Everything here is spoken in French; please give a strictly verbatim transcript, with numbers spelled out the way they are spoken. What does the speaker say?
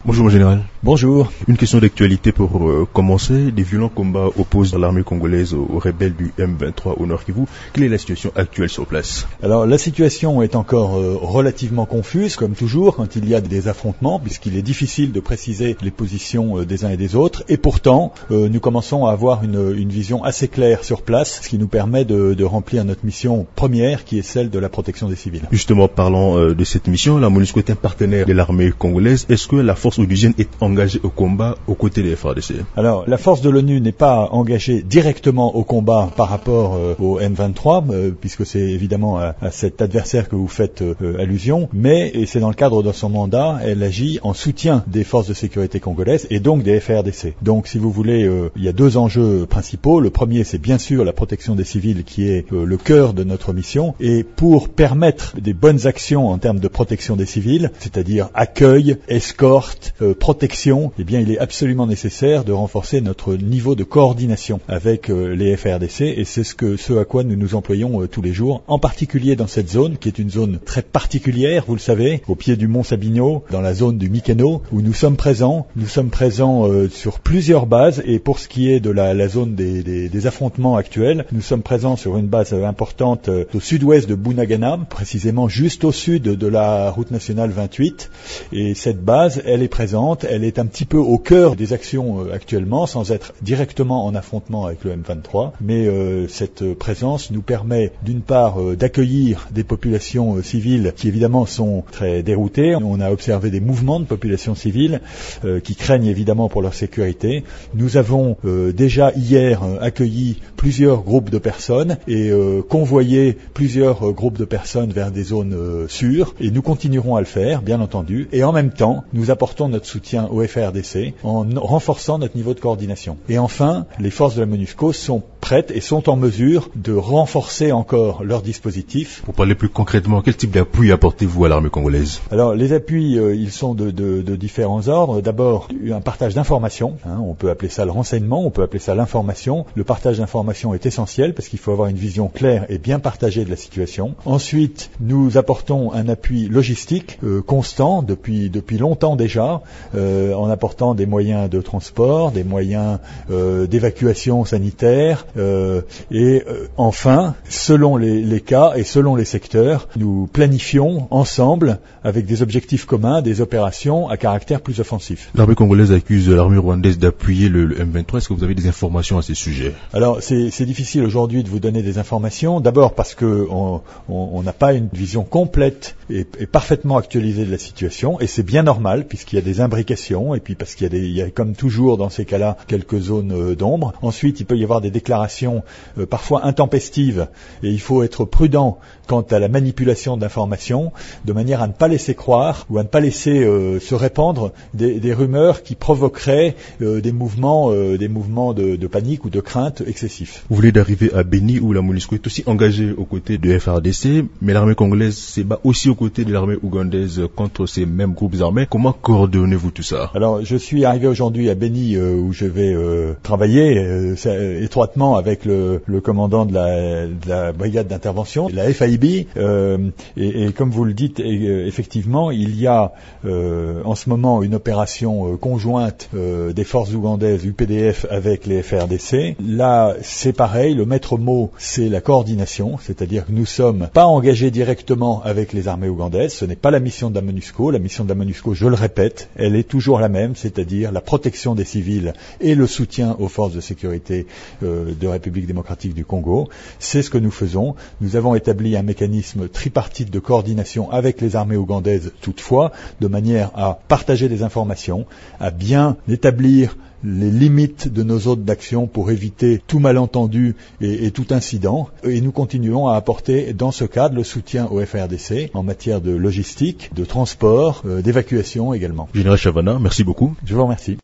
Bonjour mon général. Bonjour. Une question d'actualité pour euh, commencer. Des violents combats opposent l'armée congolaise aux, aux rebelles du M vingt-trois au Nord Kivu. Quelle est la situation actuelle sur place? Alors la situation est encore euh, relativement confuse, comme toujours, quand il y a des affrontements, puisqu'il est difficile de préciser les positions euh, des uns et des autres. Et pourtant, euh, nous commençons à avoir une, une vision assez claire sur place, ce qui nous permet de, de remplir notre mission première, qui est celle de la protection des civils. Justement, parlant euh, de cette mission, la MONUSCO est un partenaire de l'armée congolaise. Est-ce que la force onusienne est engagée au combat aux côtés des F A R D C? Alors, la force de l'ONU n'est pas engagée directement au combat par rapport euh, au M vingt-trois, euh, puisque c'est évidemment à, à cet adversaire que vous faites euh, allusion, mais, et c'est dans le cadre de son mandat, elle agit en soutien des forces de sécurité congolaises et donc des F A R D C. Donc, si vous voulez, euh, il y a deux enjeux principaux. Le premier, c'est bien sûr la protection des civils qui est euh, le cœur de notre mission, et pour permettre des bonnes actions en termes de protection des civils, c'est-à-dire accueil, escorte, euh, protection, eh bien, il est absolument nécessaire de renforcer notre niveau de coordination avec euh, les F A R D C, et c'est ce que ce à quoi nous nous employons euh, tous les jours, en particulier dans cette zone qui est une zone très particulière, vous le savez, au pied du Mont Sabinho, dans la zone du Mikeno, où nous sommes présents. Nous sommes présents euh, sur plusieurs bases, et pour ce qui est de la, la zone des, des, des affrontements actuels, nous sommes présents sur une base euh, importante euh, au sud-ouest de Bunagana, précisément juste au sud de la route nationale vingt-huit, et cette base, elle est présente, elle est un petit peu au cœur des actions euh, actuellement, sans être directement en affrontement avec le M vingt-trois, mais euh, cette présence nous permet d'une part euh, d'accueillir des populations euh, civiles qui évidemment sont très déroutées. On a observé des mouvements de populations civiles euh, qui craignent évidemment pour leur sécurité. Nous avons euh, déjà hier euh, accueilli plusieurs groupes de personnes et euh, convoyé plusieurs euh, groupes de personnes vers des zones euh, sûres, et nous continuerons à le faire, bien entendu, et en même temps, nous apportons notre soutien au F A R D C en renforçant notre niveau de coordination. Et enfin, les forces de la MONUSCO sont prêtes et sont en mesure de renforcer encore leur dispositif. Pour parler plus concrètement, quel type d'appui apportez-vous à l'armée congolaise? Alors, les appuis, euh, ils sont de, de, de différents ordres. D'abord, un partage d'informations. Hein, on peut appeler ça le renseignement, on peut appeler ça l'information. Le partage d'informations est essentiel parce qu'il faut avoir une vision claire et bien partagée de la situation. Ensuite, nous apportons un appui logistique euh, constant depuis, depuis longtemps déjà, euh, en apportant des moyens de transport, des moyens euh, d'évacuation sanitaire, euh, et euh, enfin, selon les, les cas et selon les secteurs, nous planifions ensemble, avec des objectifs communs, des opérations à caractère plus offensif. L'armée congolaise accuse l'armée rwandaise d'appuyer le, le M vingt-trois. Est-ce que vous avez des informations à ce sujet? Alors, c'est, c'est difficile aujourd'hui de vous donner des informations. D'abord parce que on n'a pas une vision complète et, et parfaitement actualisée de la situation, et c'est bien normal puisqu'il y a des imbrications, et puis parce qu'il y a, des, il y a comme toujours dans ces cas-là quelques zones euh, d'ombre. Ensuite, il peut y avoir des déclarations euh, parfois intempestives, et il faut être prudent quant à la manipulation d'informations, de manière à ne pas laisser croire ou à ne pas laisser euh, se répandre des, des rumeurs qui provoqueraient euh, des mouvements, euh, des mouvements de, de panique ou de crainte excessifs. Vous venez d'arriver à Beni, où la MONUSCO est aussi engagée aux côtés de F A R D C, mais l'armée congolaise se bat aussi aux côtés de l'armée ougandaise contre ces mêmes groupes armés. Comment coordonnez-vous tout ça? Alors, je suis arrivé aujourd'hui à Beni, euh, où je vais euh, travailler euh, euh, étroitement avec le, le commandant de la, de la brigade d'intervention, la F A I B, euh, et, et comme vous le dites, et, euh, effectivement, il y a euh, en ce moment une opération euh, conjointe euh, des forces ougandaises U P D F avec les F A R D C. Là, c'est pareil, le maître mot, c'est la coordination, c'est-à-dire que nous sommes pas engagés directement avec les armées ougandaises. Ce n'est pas la mission de la MONUSCO. La mission de la MONUSCO, je le répète, elle est toujours la même, c'est-à-dire la protection des civils et le soutien aux forces de sécurité euh, de République démocratique du Congo. C'est ce que nous faisons. Nous avons établi un mécanisme tripartite de coordination avec les armées ougandaises toutefois, de manière à partager des informations, à bien établir les limites de nos zones d'action pour éviter tout malentendu et, et tout incident. Et nous continuons à apporter dans ce cadre le soutien au F A R D C en matière de logistique, de transport, euh, d'évacuation également. Général Chavana, merci beaucoup. Je vous remercie.